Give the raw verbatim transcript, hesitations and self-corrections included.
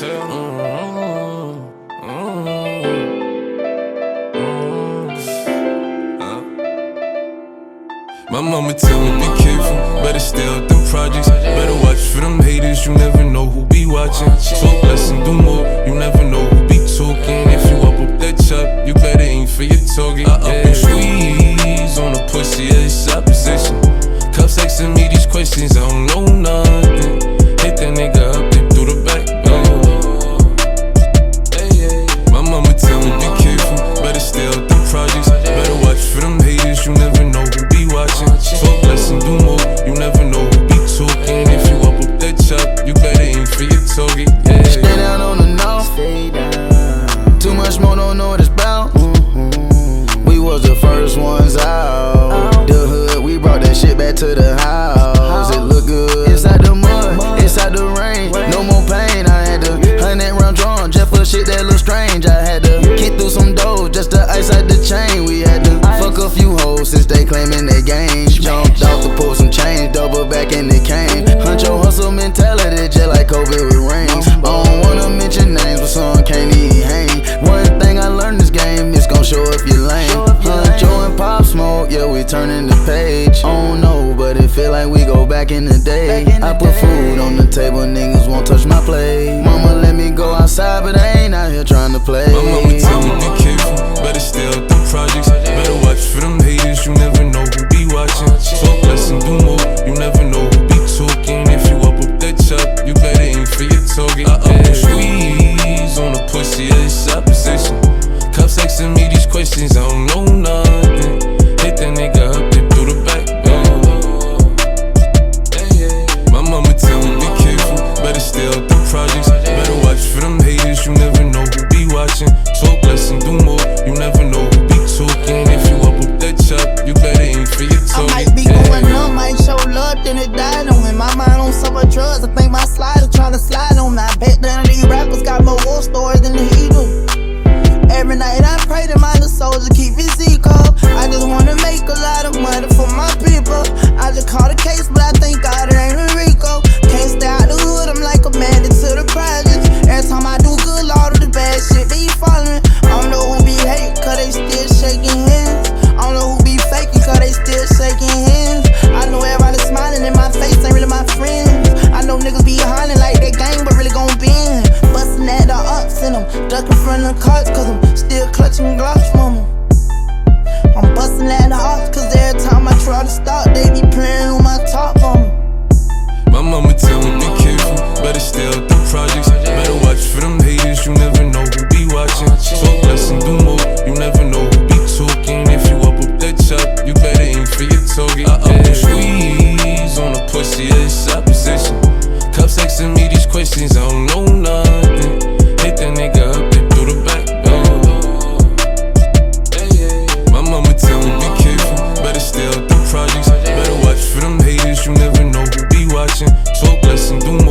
tell. Mm-hmm. Mm-hmm. Uh. My mama tell me be careful, better stay out them projects. Better watch for them haters, you never know who be watching. Talk less and do more, you never know who be talking. If you up up that chop, you better aim for your target. I up and squeeze on the pussy, yeah, it's opposition. Cups asking me these questions, I don't know nothing. Hit that nigga up, dip through the back door. My mama tell me be careful, better stay out them projects. Better watch for them haters, you never know who be watching. Talk less and do more, you never know who be talking. If you up up that chop, you better aim for your target. Yeah. Stay down on the north, stay down. Too much more, don't know what it's about. Mm-hmm. We was the first ones out. The hood, we brought that shit back to the house. It look good inside the mud, inside the rain. No more pain. I had to hundred round drawn just for shit that look strange. I had to kick through some dough just to ice out the chain. We had to fuck a few hoes since they claiming they game. Jumped off to pull some change, double back and it came. Huncho hustle mentality just like COVID with rain. I don't wanna mention names, but some can't even hang. One thing I learned this game, it's gon' show if you lame. Huncho and Pop Smoke, yeah, we turning the page. I don't know, but it feel like we go back in the day. I put food on the table, niggas won't touch my plate. Mama let me go outside, but I ain't out here trying to play. My mama tell me be careful, better stay out them projects. Better watch for them haters, you never know who be watching. Talk less and do more, you never know who be talking. If you up up that chop, you better aim for your target. I up and squeeze on the pussy, yeah, it's opposition. Cups asking me these questions, I don't know nothing. Hit that nigga up, dip through the back door. My mama tell me be careful, better stay out them projects. Better watch for them haters, you never know who be watching. Talk less and do more, you never know who be talking. If you up up that chop, you better aim for your target. I might be going up, might show love, then it died on me. My mind on some drugs, I think my slider tryna slide on me. I bet none of these rappers got more war stories than the Eagle. Every night I pray to my little soldier keep his ego. I just wanna make a lot of money for my people. I just caught a case, but I think God it ain't a Rico. Can't stay out the hood, I'm like a bandit to the projects. Every time I do good, all of the bad shit they following. I don't know who be hating, cause they still shaking hands. I don't know who be faking, cause they still shaking hands. I know everybody smiling in my face, ain't really my friends. I know niggas be hollering like they gang, but really gon' bend. Bustin' at the ups in them, ducking from the carts, cause I'm still clutching Glocks from them. I'm bustin' at the ops, cause every time I try to stop, they be playing on my top on me. My mama tell me be careful, better stay out them projects. Better watch for them haters, you never know who be watching. Talk less and do more, you never know who be talking. If you up up that chop, you better aim for your target. I up and squeeze on the pussy, yeah, it's opposition. Cups asking me these questions, I don't know nothing. Hit that nigga up, dip through the back door. My mama tell me be careful, better stay out them projects. Better watch for them haters, you never know who be watching. Talk less and do